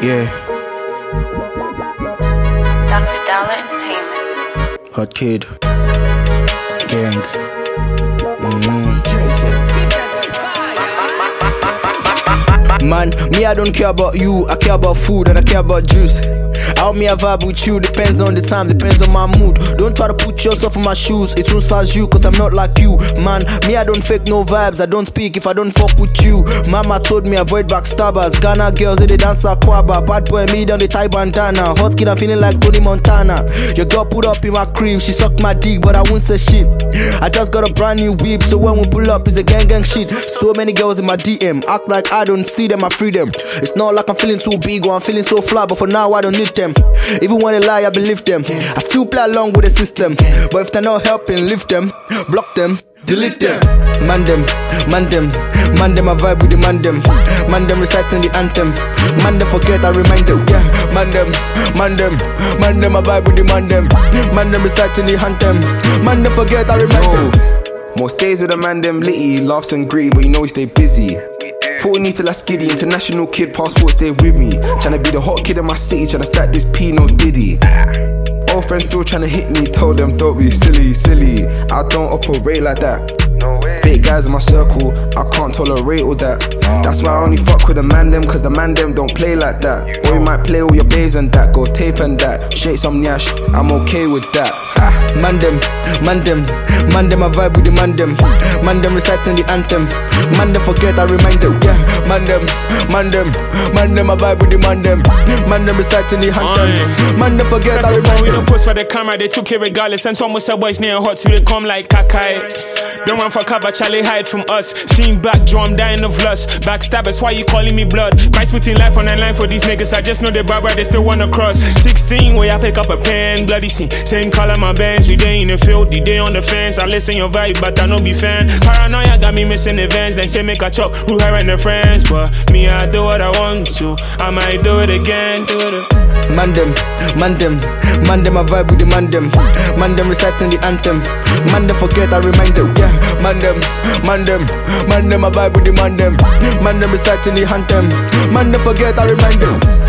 Yeah. Dr. Dollar Entertainment. Hot Kid. Gang. Man, me I don't care about you, I care about food and I care about juice. How me I vibe with you depends on the time, depends on my mood. Don't try to put yourself in my shoes, it won't size you cause I'm not like you. Man, me I don't fake no vibes, I don't speak if I don't fuck with you. Mama told me avoid backstabbers, Ghana girls they dance aquaba. Bad boy me down the tie bandana, hot kid I'm feeling like Tony Montana. Your girl put up in my crib, she sucked my dick but I won't say shit. I just got a brand new whip, so when we pull up it's a gang shit. So many girls in my DM, act like I don't see them, I free them. It's not like I'm feeling too big or I'm feeling so fly, but for now I don't need them. Even when they lie, I believe them. I still play along with the system, but if they're not helping, leave them, block them, delete them. Man them, I vibe with the man them reciting the anthem. Man them forget, I remind them. Yeah, man them, I vibe with the man them reciting the anthem. Man them forget, I remind them. Most days with the man them litty, laughs and greedy, but you know we stay busy. 40 till I skiddy, international kid, passport stay with me. Tryna be the hot kid in my city, tryna stack this P, no diddy. Old friends still tryna hit me, told them don't be silly. I don't operate like that. Fake guys in my circle, I can't tolerate all that. That's why I only fuck with the man them, cause the man them don't play like that. Or you might play all your bays and that, go tape and that. Shake some nyash, I'm okay with that. Man them, I vibe with the man them reciting the anthem. Man them forget, I remind them. Yeah, man them, I vibe with the man them reciting the anthem. Man them forget, I remind them. We don't post for the camera, they took it regardless. And some was a boys near hot, so they come like Kakai. Don't run for cover, Charlie hide from us. Seen back, Joe, I'm dying of lust. Backstabbers, why you calling me blood? Christ putting life on the line for these niggas. I just know they bad, they still wanna cross. 16, where I pick up a pen, bloody scene. Same color my bands, we day in the field, the day on the fence. I listen your vibe, but I no be fan. Paranoia got me missing events, then say make a chop. Who her and the friends, but me I do what I want to. I might do it again, Man them, I vibe with the man them reciting the anthem. Man them forget, I remind them. Yeah, man them, I vibe with the man them reciting the anthem. Man them forget, I remind them.